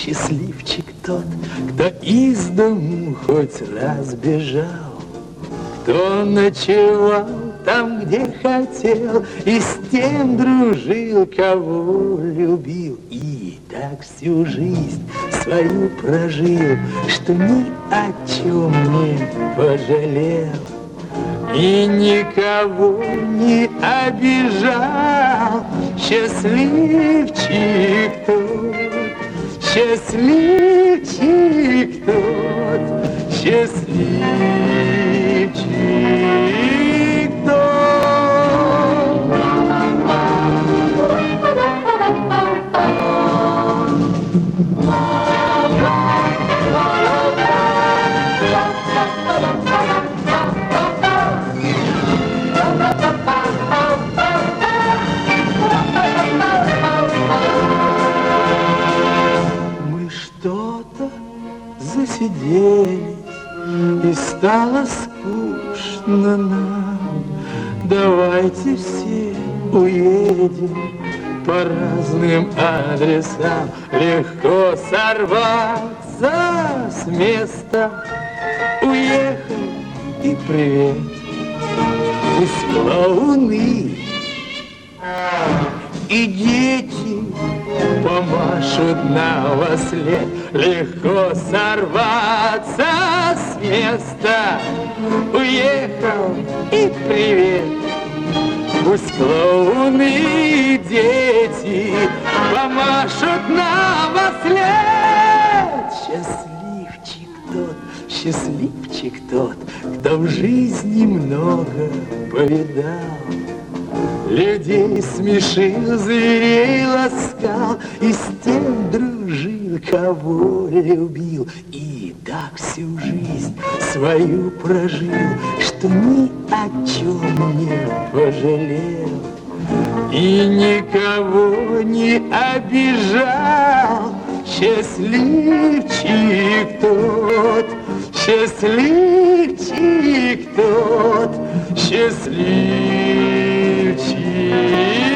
Счастливчик тот, кто из дому хоть раз бежал, кто ночевал там, где хотел, и с тем дружил, кого любил. И так всю жизнь свою прожил, что ни о чем не пожалел. И никого не обижал. Счастливчик тот, счастливчик тот, счастливчик тот. Засиделись, и стало скучно нам. Давайте все уедем по разным адресам. Легко сорваться с места. Уехал и привет. Пусть клоуны и дети помашут нам во след. Легко сорваться с места. Уехал и привет. Пусть клоуны и дети помашут нам во след. Счастливчик тот, кто в жизни много повидал. Людей смешил, зверей ласкал, и с тем дружил, кого любил. И так всю жизнь свою прожил, что ни о чем не пожалел. И никого не обижал. Счастливчик тот, счастливчик тот, счастливчик.